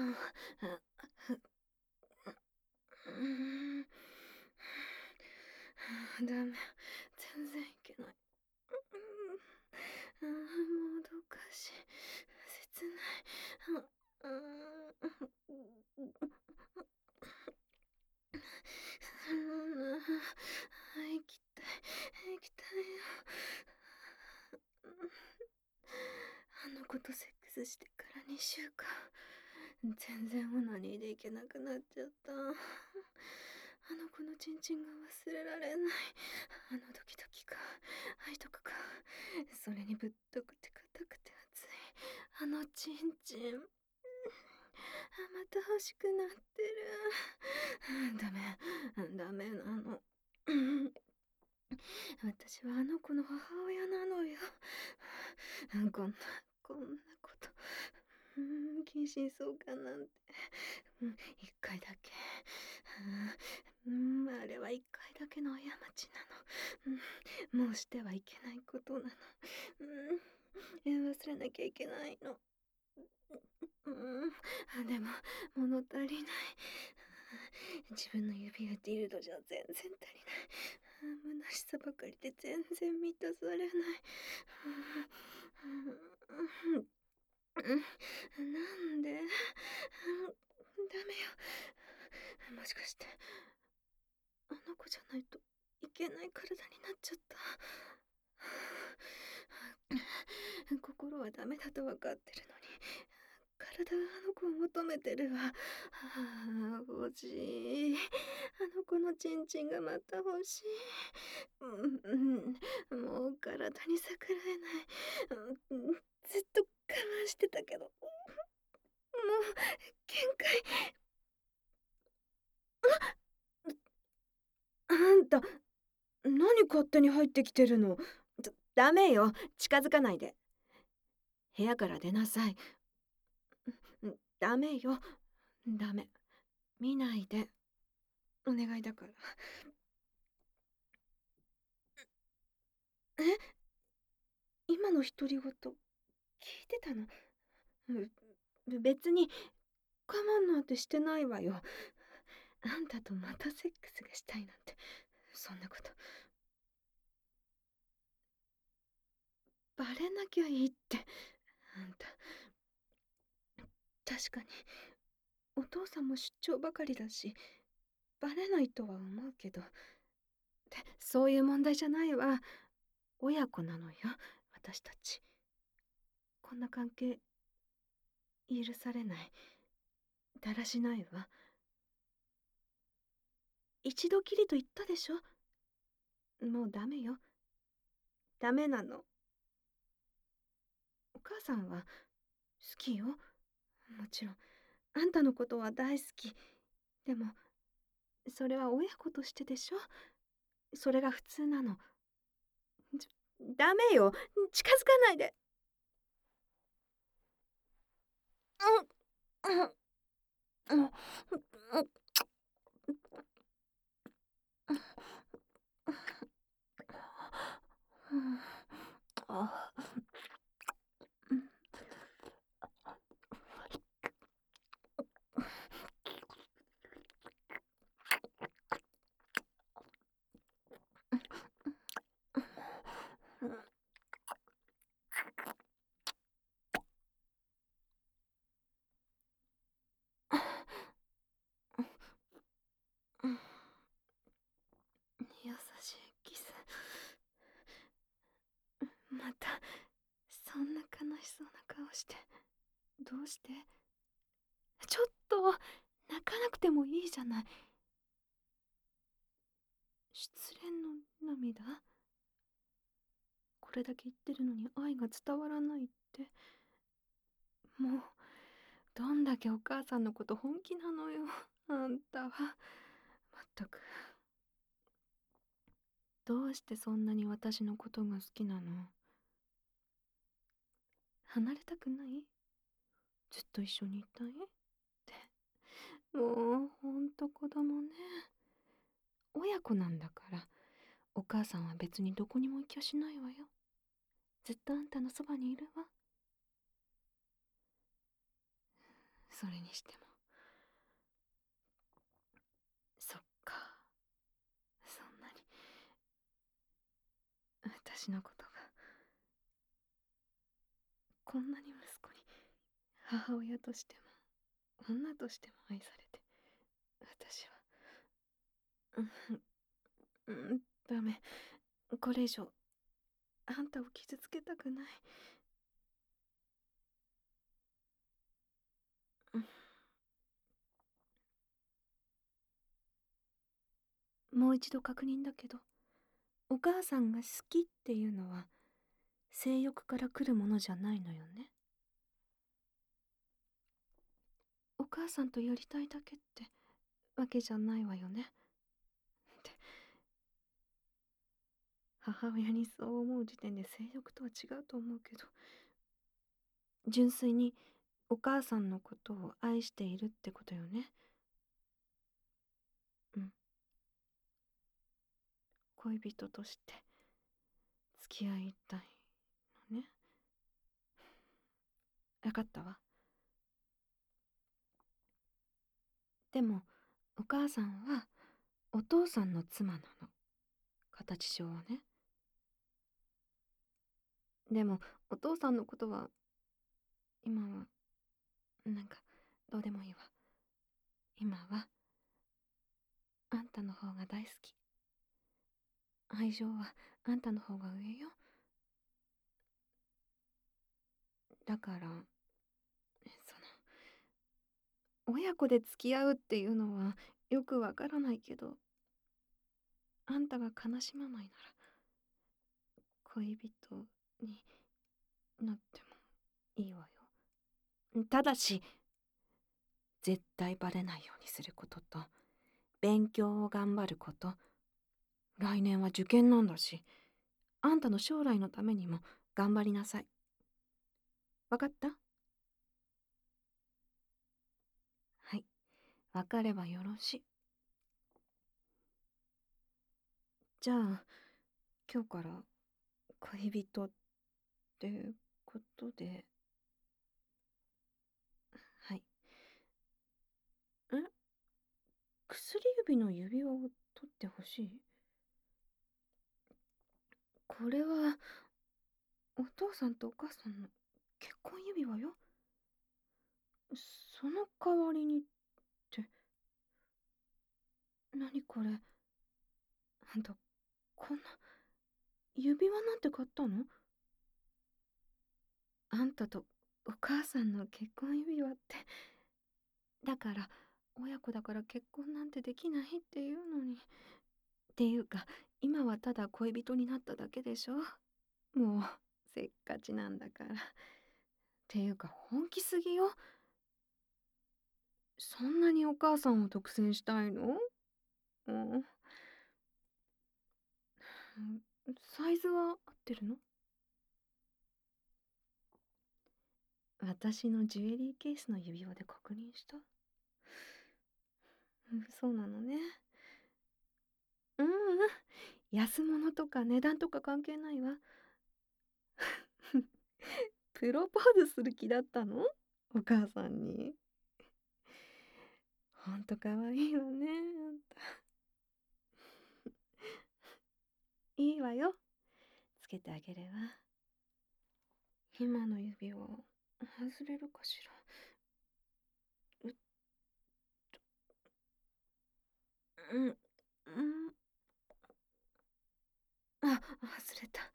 ダメ。全然いけない。もどかしい。切ない。行きたい。行きたいよ。あの子とセックスしてから2週間。全然オナニーでいけなくなっちゃった。あの子のチンチンが忘れられない。あのドキドキ感、愛とかそれにぶっとくて硬くて熱いあのチンチン。また欲しくなってる。ダメなの。私はあの子の母親なのよ。こんなこと。近親相関なんて。一回だけ。あれは一回だけの過ちなの。もうしてはいけないことなの。忘れなきゃいけないの。でも物足りない。自分の指やディルドじゃ全然足りない。虚しさばかりで全然満たされない。なんでダメよ。もしかしてあの子じゃないといけない体になっちゃった。心はダメだと分かってるのに体があの子を求めてるわ。欲しい。あの子のチンチンがまた欲しい。もう体に逆らえない。ずっと我慢してたけどもう限界。あんた何勝手に入ってきてるの。ダメよ、近づかないで。部屋から出なさい。ダメよ、ダメ。見ないで。お願いだから。え、今の独り言聞いてたの？別に我慢なんてしてないわよ。あんたとまたセックスがしたいなんて、そんなこと。バレなきゃいいって。あんた、確かにお父さんも出張ばかりだし、バレないとは思うけど。そういう問題じゃないわ。親子なのよ、私たち。こんな関係許されない。だらしないわ。一度きりと言ったでしょ。もうダメよ。ダメなの。お母さんは好きよ。もちろん。あんたのことは大好き。でも、それは親子としてでしょ。それが普通なの。ダメよ。近づかないで。優しいキス。またそんな悲しそうな顔して。どうして？ちょっと泣かなくてもいいじゃない。失恋の涙？これだけ言ってるのに愛が伝わらないって。もうどんだけお母さんのこと本気なのよ、あんたは。まったく。どうしてそんなに私のことが好きなの？離れたくない？ずっと一緒にいたいって。もうほんと子供ね。親子なんだから、お母さんは別にどこにも行きゃしないわよ。ずっとあんたのそばにいるわ。 それにしても、そっか、そんなに私のことがこんなに息子に母親としても女としても愛されて、私はダメ。これ以上あんたを傷つけたくない。もう一度確認だけど、お母さんが好きっていうのは性欲から来るものじゃないのよね。お母さんとやりたいだけってわけじゃないわよね。って母親にそう思う時点で性欲とは違うと思うけど、純粋にお母さんのことを愛しているってことよね。うん。恋人として付き合いたいのね。わかったわ。でもお母さんはお父さんの妻なの。形上はね。でもお父さんのことは今はなんかどうでもいいわ。今はあんたの方が大好き。愛情はあんたの方が上よ。だから親子で付き合うっていうのはよくわからないけど、あんたが悲しまないなら恋人になってもいいわよ。ただし絶対バレないようにすることと、勉強を頑張ること。来年は受験なんだし、あんたの将来のためにも頑張りなさい。わかった？はい、わかればよろしい。じゃあ今日から恋人ってことで。はい。薬指の指輪を取ってほしい？これはお父さんとお母さんの結婚指輪よ。その代わりにって、何これ。あんたこんな指輪なんて買ったの？あんたとお母さんの結婚指輪って。だから親子だから結婚なんてできないっていうのに。っていうか今はただ恋人になっただけでしょ。もうせっかちなんだから。っていうか本気すぎよ。そんなにお母さんを独占したいの？うん、サイズは合ってるの？私のジュエリーケースの指輪で確認した？そうなのね。うんうん。安物とか値段とか関係ないわ。プロポーズする気だったの？お母さんに。ほんとかわいいわね、あんた。いいわよ。つけてあげるわ。今の指輪、外れるかしら。うん、うん。あ、外れた。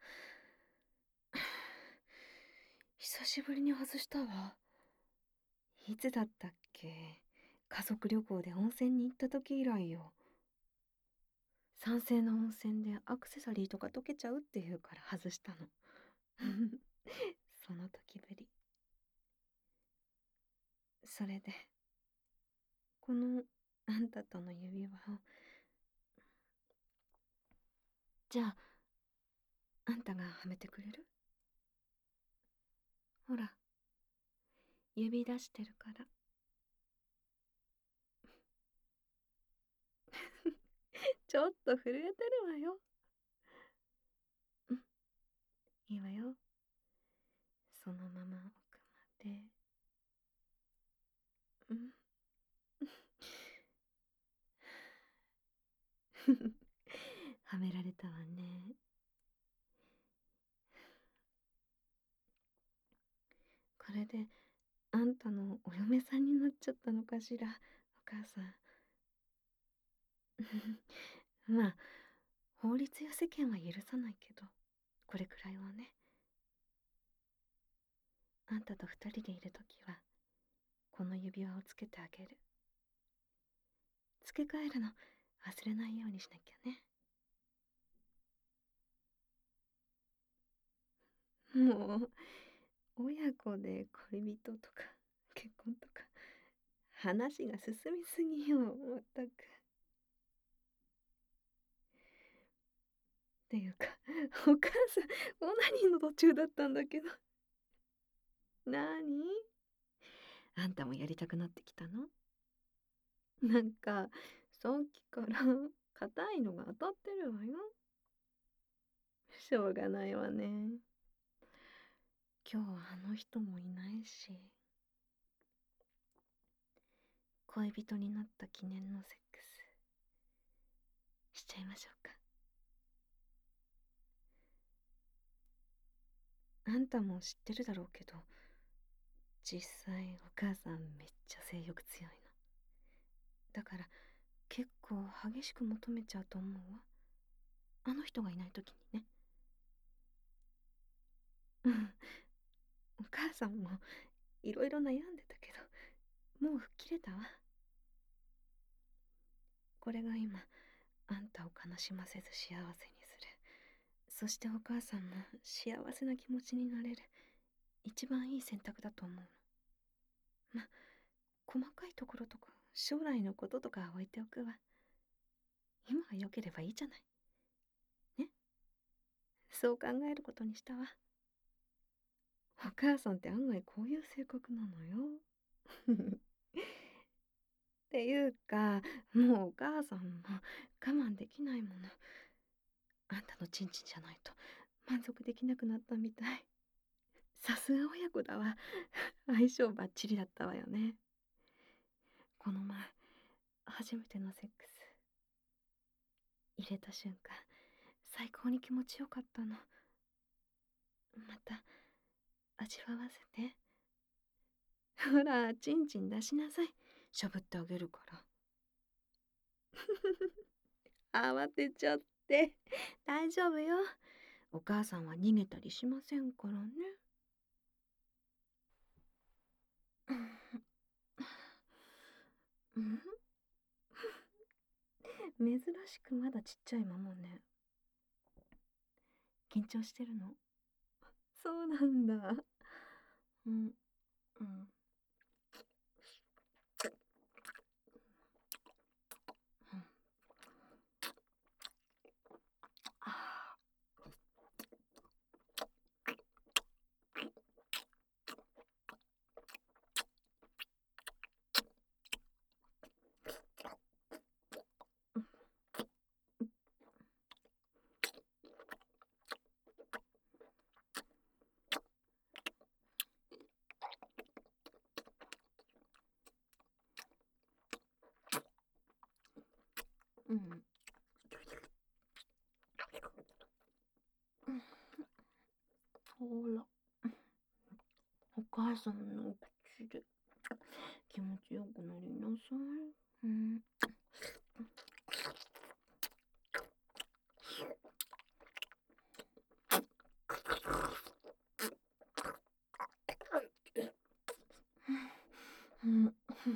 久しぶりに外したわ。いつだったっけ？家族旅行で温泉に行った時以来よ。酸性の温泉でアクセサリーとか溶けちゃうっていうから外したの。その時ぶり。それで、このあんたとの指輪を。じゃあ、あんたがはめてくれる？ほら、指出してるから。ちょっと震えてるわよ。うん、いいわよ。そのまま奥まで。 はめられたわね。これであんたのお嫁さんになっちゃったのかしら、お母さん。まあ、法律や世間は許さないけど、これくらいはね。あんたと二人でいるときは、この指輪をつけてあげる。付け替えるの忘れないようにしなきゃね。もう、親子で恋人とか結婚とか、話が進みすぎよ、まったく。っていうか、お母さん、オナニーの途中だったんだけど。なに？あんたもやりたくなってきたの？なんか、さっきから硬いのが当たってるわよ。しょうがないわね。今日はあの人もいないし、恋人になった記念のセックスしちゃいましょうか。あんたも知ってるだろうけど、実際お母さんめっちゃ性欲強いの。だから結構激しく求めちゃうと思うわ。あの人がいない時にね。うん。お母さんもいろいろ悩んでたけど、もう吹っ切れたわ。これが今、あんたを悲しませず幸せにする。そしてお母さんも幸せな気持ちになれる。一番いい選択だと思うの。ま、細かいところとか将来のこととかは置いておくわ。今が良ければいいじゃない。ね。そう考えることにしたわ。お母さんって案外こういう性格なのよ。っていうか、もうお母さんも我慢できないもの。あんたのチンチンじゃないと満足できなくなったみたい。さすが親子だわ。相性バッチリだったわよね。この前、初めてのセックス入れた瞬間、最高に気持ちよかったの。また味わわせて。ほら、チンチン出しなさい。しゃぶってあげるから。慌てちゃって。大丈夫よ。お母さんは逃げたりしませんからね。うん、珍しくまだちっちゃいままね。緊張してるの？そうなんだ。うん、うん。あうん。ほら、お母さんのお口で気持ちよくなりなさい。うん。うん。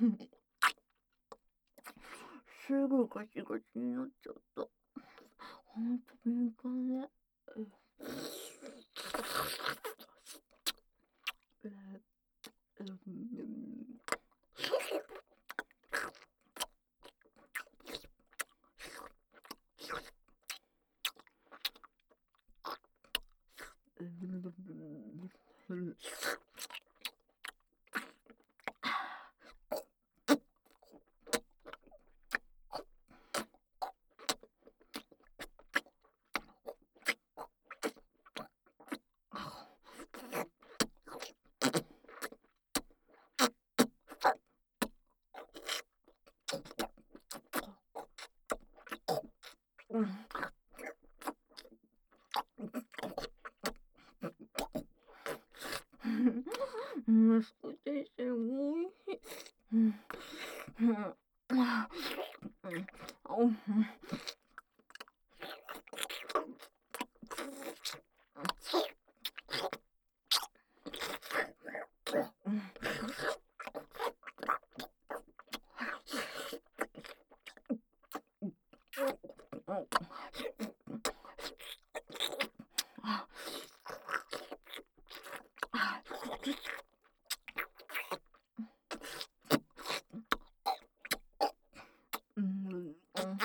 すぐガチガチになっちゃった。ほんと敏感ね。 スク先生おいしい。うん。うん。あうん。うん。うん。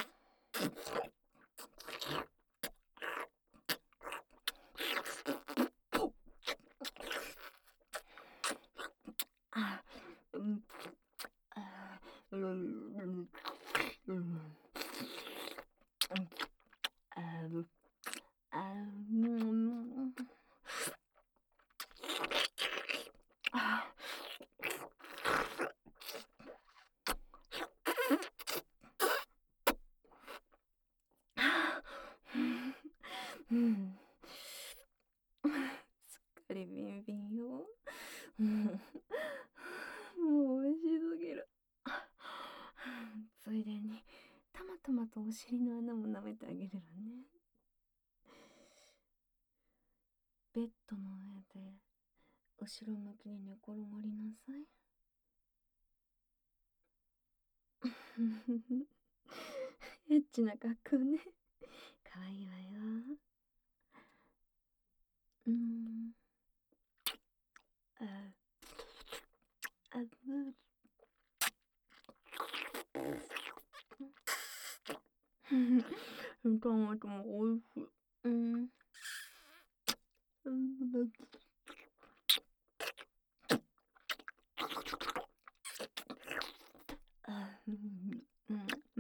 うん。うん。うん。あうん。あうん。すっかりビンビンよ。うん。もう美味しすぎる。ついでに、たまたまとお尻の穴も舐めてあげるわね。ベッドの上で、後ろ向きに寝転がりなさい。エッチな格好ね。かわいいわよ。うん。あ、あぶ。トマトも美味しい。うん。うん。あ、うん。うん。うん。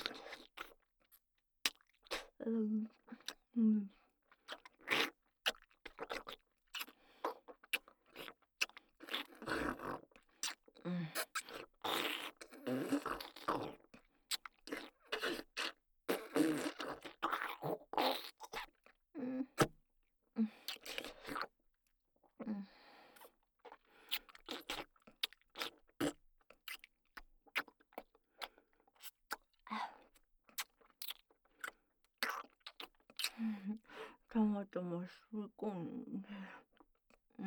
うん。うん。うん。うん。うん。うん。トマトも吸い込んで。うん。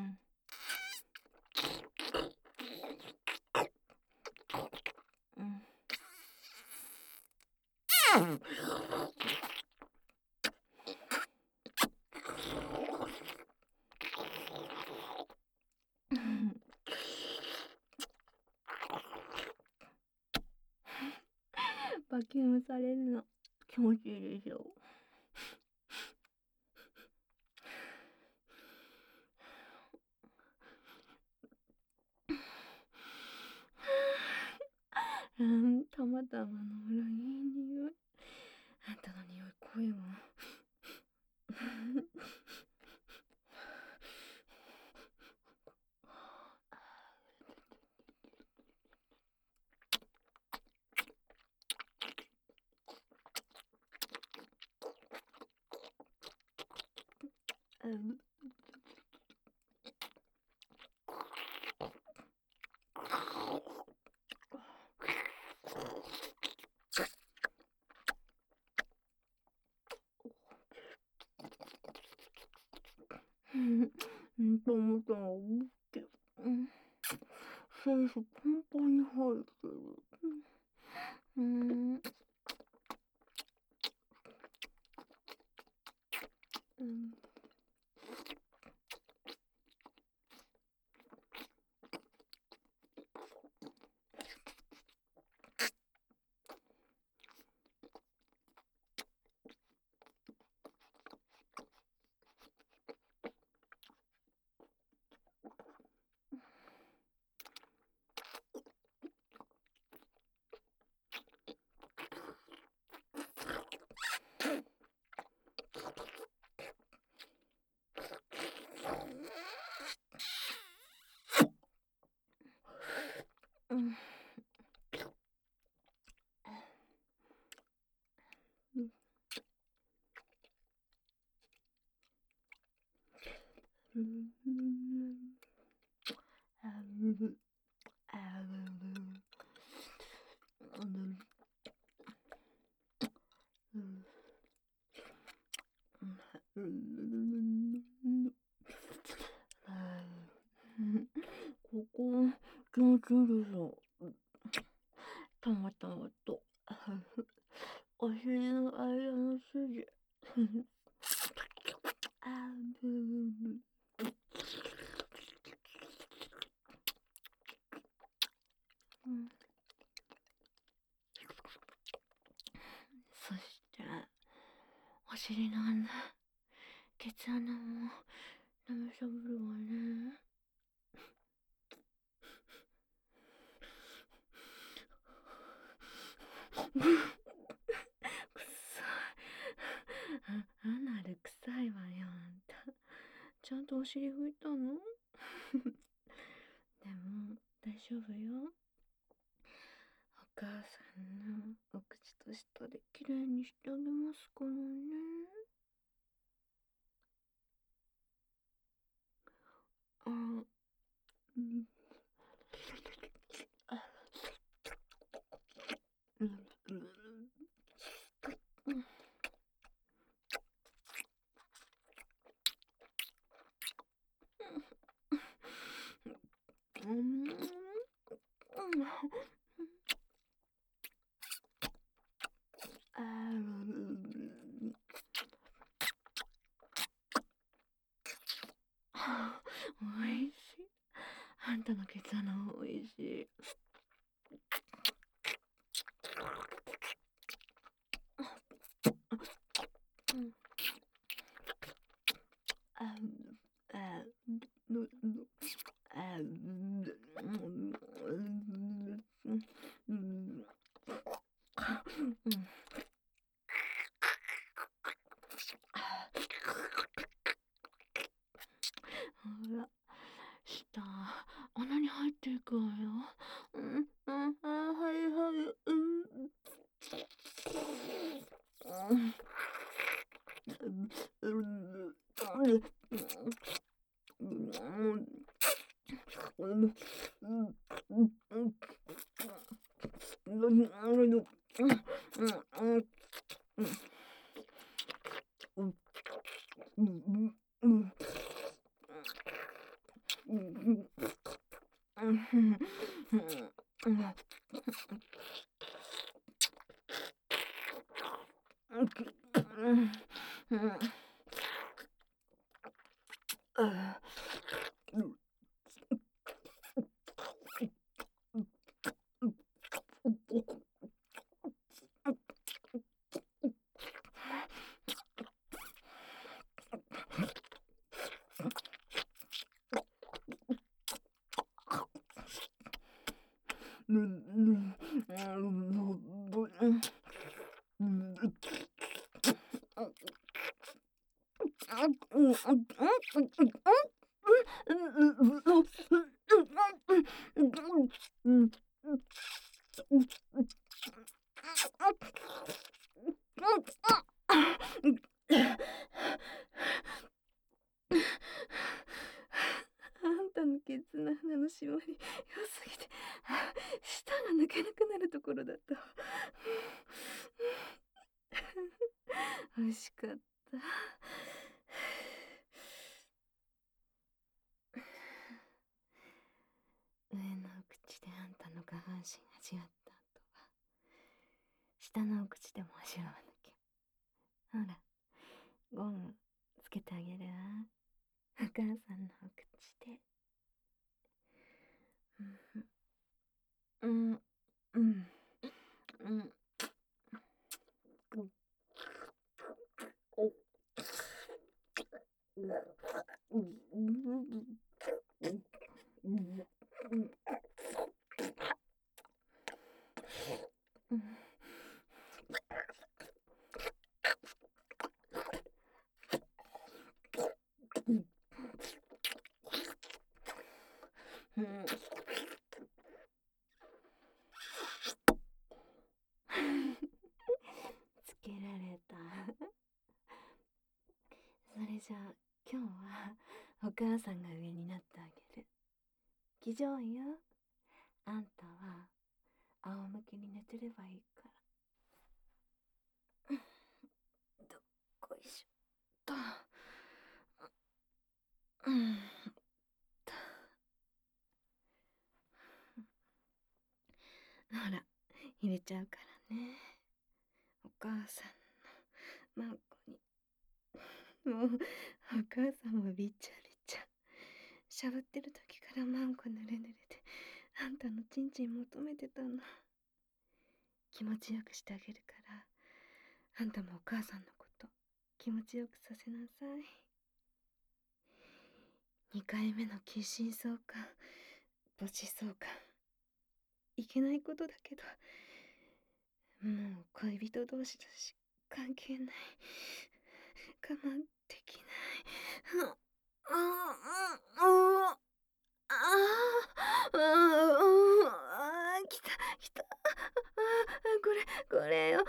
うん。バキュームされるの気持ちいいでしょ。たまたまのほらいい匂い。あんたの匂い濃いわ。うん。トマトが大きい。うん。センスパンパンに入ってる。うん。うん。うん。うん。 ここ気持ちいいでしょ。たまたまとお尻の間の筋そしてお尻の穴、ケツ穴も舐めしゃぶるわね。くっさい。アナル臭いわよ、あんた。ちゃんとお尻拭いたの？でも大丈夫よ。お母さんのお口と舌できれいにしてあげますからね。あ、うん。おいしい。あんたのケツ穴おいしい。ほら、舌、穴に入っていくわよ。はいはい、あんたのケツの穴の締まり良すぎて舌が抜けなくなるところだったわ。美味しかった。上のお口であんたの下半身味わった後は下のお口でも味わわなきゃ。ほら、ゴムつけてあげるわ。お母さんのお口で。うん、うん、うん。つけられた。それじゃあ今日はお母さんが上になってあげる。 気丈よ。あんたは仰向けに寝てればいいから。どっこいしょと。ほら、入れちゃうからね。お母さんのマンコに。もう、お母さんもびちゃびちゃ。しゃぶってる時からマンコぬれぬれで、あんたのちんちん求めてたの。気持ちよくしてあげるから、あんたもお母さんのこと気持ちよくさせなさい。2回目の近親相関、母子相関。いけないことだけど、もう恋人同士だし、関係ない。我慢できない。来た、来た。これよ。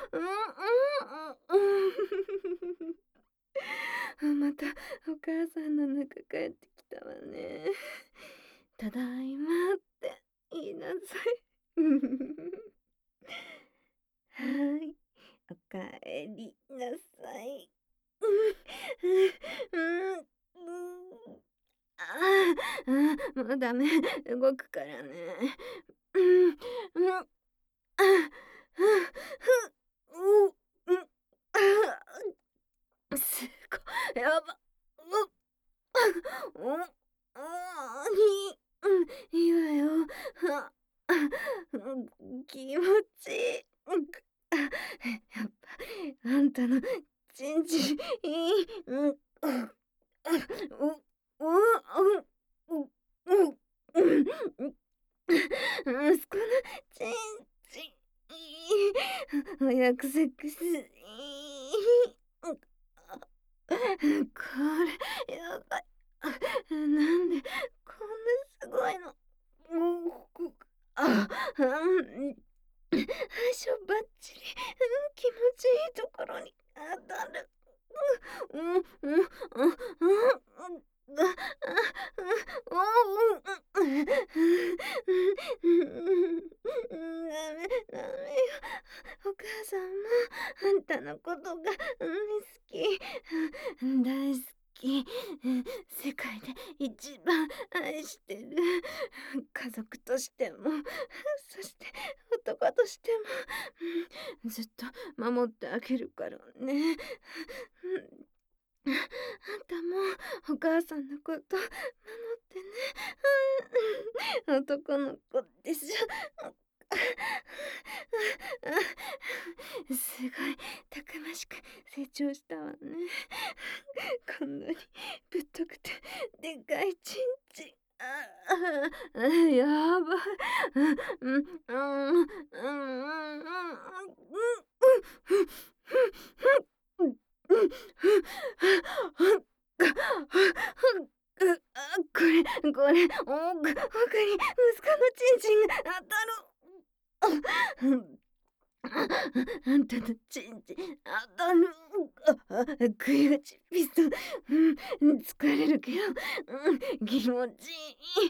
また、お母さんの中帰ってきたわね。ただいまって言いなさい。はい、おかえりなさい。もうダメ、動くからね。すごい、やば。いいわよ。気持ちいい。やっぱ、あんたのちんちん、いい。息子のちんちん、早くセックス、これ、やばい。なんで、こんなすごいの。相性バッチリ。気持ちいいところに当たる。ダメよ。お母さんもあんたのことが好き。大好き。世界で一番愛してる。家族としても、そして男としても、ずっと守ってあげるからね。あんたもお母さんのこと守ってね。男の子でしょ。すごいたくましく成長したわね。こんなにぶっとくてでかいちんちん。やばい。これ、奥に息子のちんちんが当たる。あんたのちんちん当たる。食い打ちピストル。疲れるけど、気持ちいい。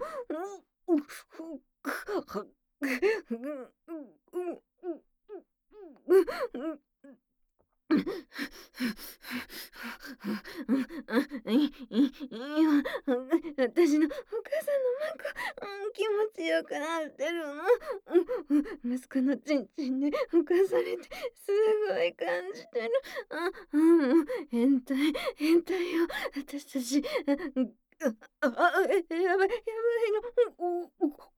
いいわ。私のお母さんのマンコ、気持ちよくなってるの。息子のちんちんで浮かされてすごい感じてる。もう変態よ。私たち。やばい、やばいの。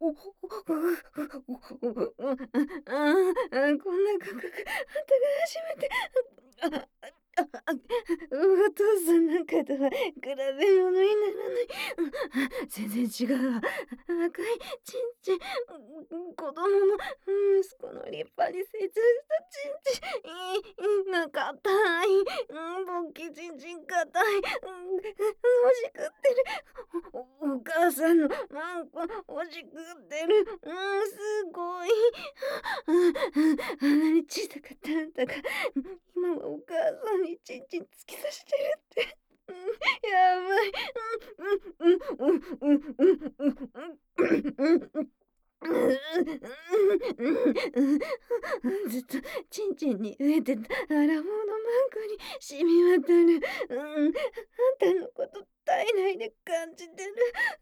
こんな感覚、あんたが初めて。お父さんなんかとは比べ物にならない。全然違うわ。赤いちんちん、子供の息子の立派に成長したちんちん、硬い。勃起ちんちん硬い。おしくってる。お母さんのマンコおしくってる。すごい。あんなに小さかったあんたが今はお母さんにちんちん突き刺してるって。やばい。 身に飢えてたアラモードマンコに染み渡る。あんたのこと体内で感じてる。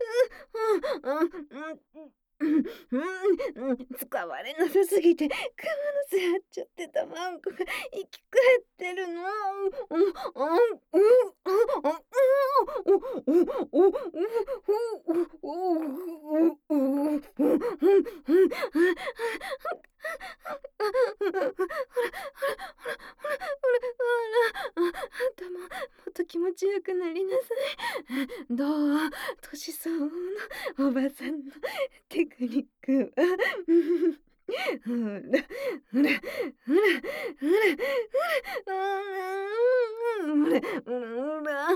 使われなさすぎてクモの巣張っちゃってたマンコが生き返ってるの。頭もっと気持ちよくなりなさい。どう年相応のおばさんのテクニックは。ほら、ほら、ほら、ほら、ほら、ほら、ほら。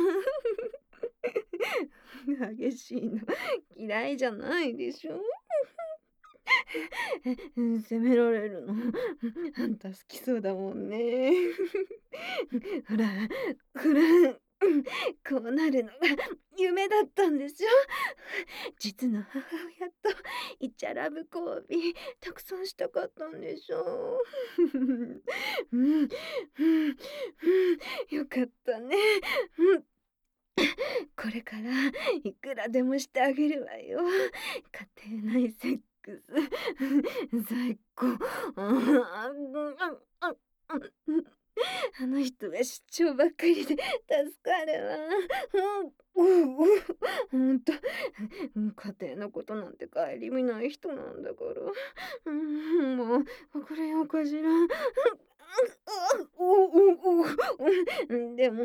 激しいの嫌いじゃないでしょ。責められるのあんた好きそうだもんね。ほら、ほら、こうなるのが夢だったんでしょ。実の母親とイチャラブ交尾たくさんしたかったんでしょ。よかったね。これからいくらでもしてあげるわよ。家庭内セックス最高。あの人は出張ばっかりで助かるわ。ほんと、家庭のことなんて顧みない人なんだから。もう別れようかしら。でも、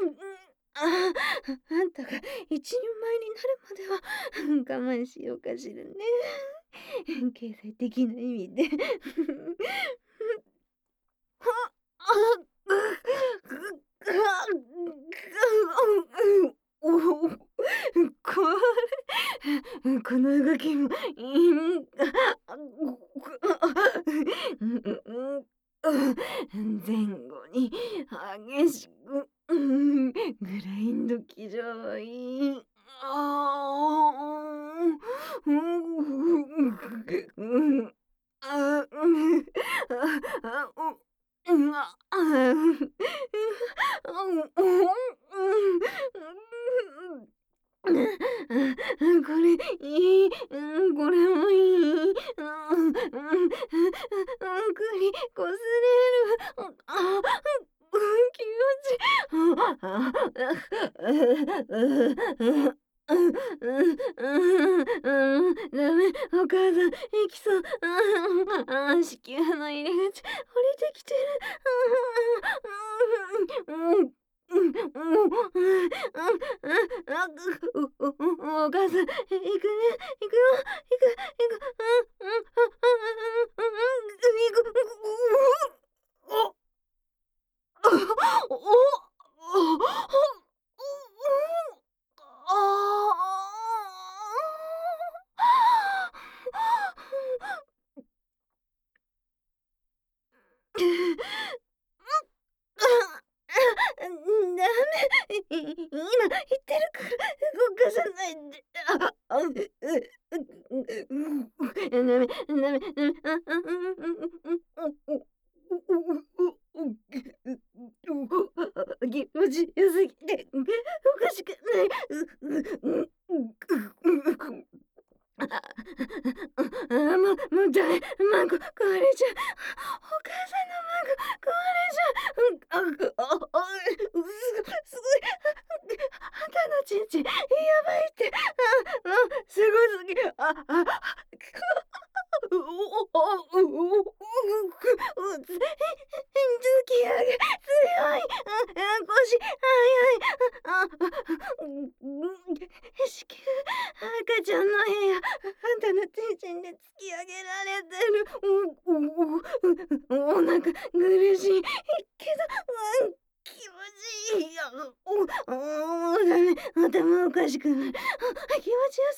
あんたが一人前になるまでは我慢しようかしらね。経済的な意味で。この動きも前後に激しくグラインド騎乗位。これいい、これもいい、こすれる、気持ち。ダメ、お母さん、行きそう。子宮の入り口、降りてきてる。お母さん、行くね、行くよ、ダメ。今言ってるから動かさないで。ダメ、ダメ、ダメ。気持ちよすぎておかしくない。もうダメ。マンゴ壊れちゃう。お母さんのマンゴ壊れちゃう。すごい。あんたのちんちんやばいって。すごすぎ。突き上げ強い。腰子宮赤ちゃんの部屋あんたのちんちんで突き上げられてる。お腹苦しいけど、気持ちいいよ。ダメ、頭おかしくなる。気持ちよす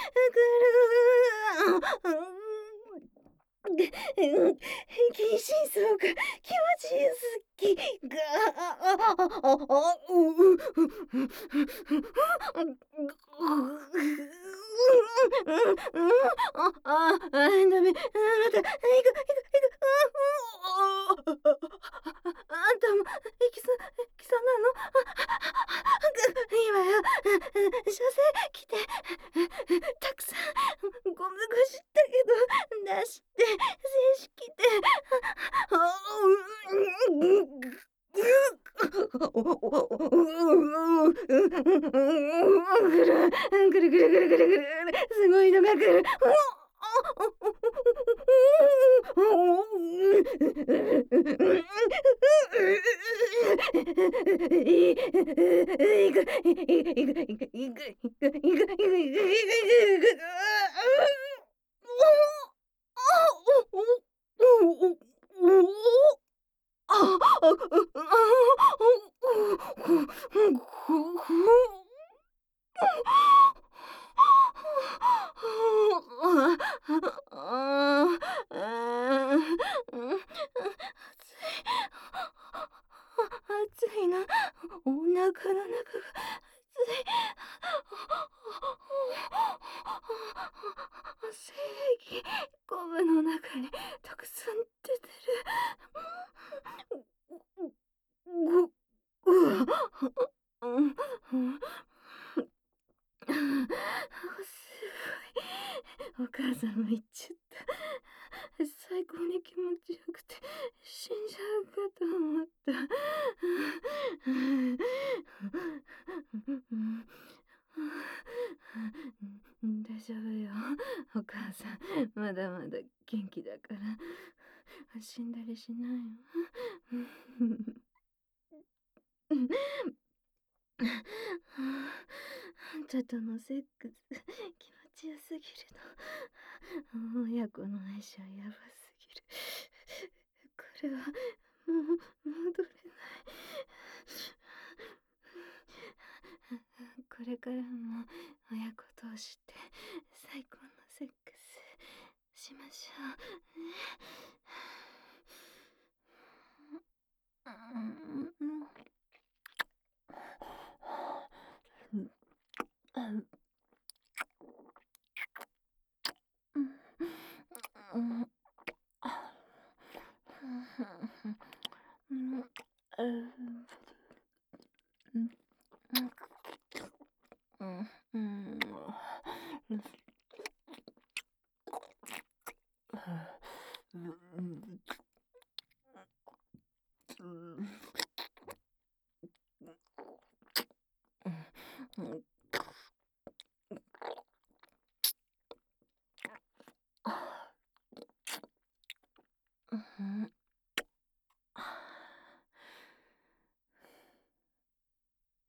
ぎてくる。近親相が気持ちよすぎが。ダメ。また、行く。 あんたもエキサなの？いいわよ。射精来て、たくさんゴム串だけど出して、精子来て、ぐるぐるぐるぐるぐるぐるぐる、すごいのが来る。暑いな。お腹の中が暑い。精液、ゴムの中にたくさん出てる。ご、うん、すごい。お母さんも言っちゃった。最高に気持ちよくて死んじゃうかと思った。大丈夫よ。お母さん、まだまだ元気だから。死んだりしないよ。あんたとのセックス気持ちよすぎるの。親子の相性やばすぎる。これはもう戻れない。これからも親子同士で最高のセックスしましょうね。